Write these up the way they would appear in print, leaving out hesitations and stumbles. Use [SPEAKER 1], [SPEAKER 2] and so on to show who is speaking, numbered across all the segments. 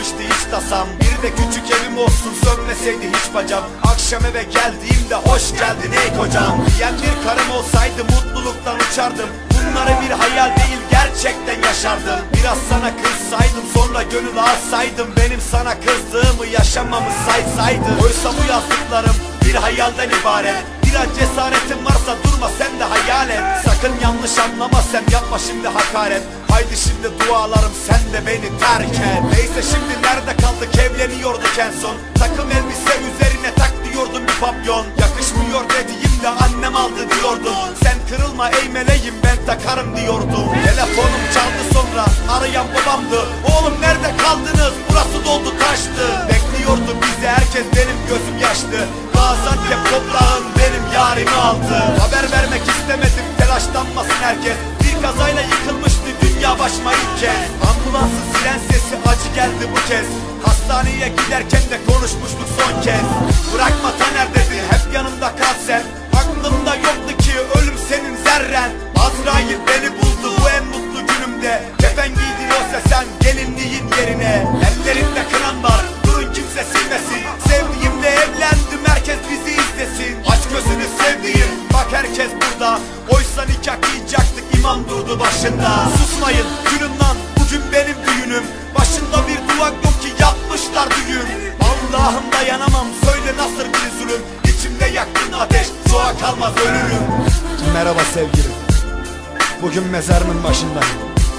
[SPEAKER 1] kalmamıştı hiç tasam. Bir de küçük evim olsun, sönmeseydi hiç bacam. Akşam eve geldiğimde hoş geldin ey kocam. Diyen bir karım olsaydı mutluluktan uçardım. Bunları bir hayal değil gerçekten yaşardım. Biraz sana kızsaydım, sonra gönül alsaydım. Benim sana kızdığımı yaşamamı saysaydın. Oysa bu yazdıklarım bir hayalden ibaret. Biraz cesaretin varsa durma sen de hayal et. Sakın yanlış anlama, sen yapma şimdi hakaret. Haydi şimdi dualarım, sen de beni terk et. Neyse şimdi nerede kaldık, evleniyorduk en son. Takım elbise üzerine tak diyordum bir papyon. Yakışmıyor dediğimde annem aldı diyordun. Sen kırılma ey meleğim, ben takarım diyordum. Telefonum çaldı, sonra arayan babamdı. Oğlum nerede kaldınız, burası doldu taştı. Bekliyordu bizi herkes, benim gözüm yaşlı. Gaziantep toprağın benim yarimi aldı. Haber vermek istemedim, telaşlanmasın herkes. Bir kazayla yıkılmıştı dünya başıma ilk kez. Ambulansın siren sesi acı geldi bu kez. Hastaneye giderken de konuşmuştuk son kez. Bırakma Taner dedi, hep yanımda kal sen. Aklımda yoktu ki ölüm senin zerren. Azrail beni buldu bu en mutlu günümde. Kefen giydin oysa sen gelinliğin yerine. Ellerinde kınan var, durun kimse silmesin. Sevdiğimle evlendim, herkes bizi izlesin. Aç gözünü sevdiğim, bak herkes burada. Oysa nikah kıyacaktık, imam durdu başında. Susmayın gülüm lan, bugün benim düğünüm. Başında bir duvak yok ki yapmışlar düğün. Allah'ım dayanamam, söyle nasıl bir zulüm. İçimde yaktın ateş, soğa kalmaz ölürüm. Merhaba sevgilim, bugün mezarımın başındayım.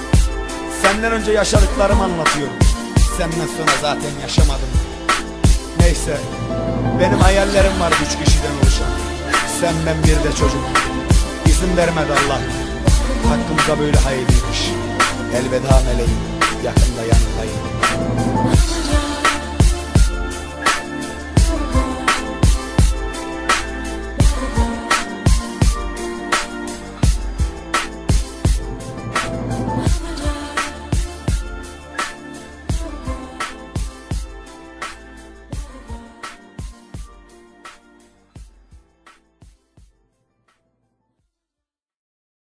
[SPEAKER 1] Senden önce yaşadıklarımı anlatıyorum. Senden sonra zaten yaşamadım. Neyse, benim hayallerim var 3 kişiden oluşan. Sen, ben, bir de çocuk. İzin vermedi Allah, hakkımıza böyle hayırlıymış. Elveda meleğim, yakında yanındayım.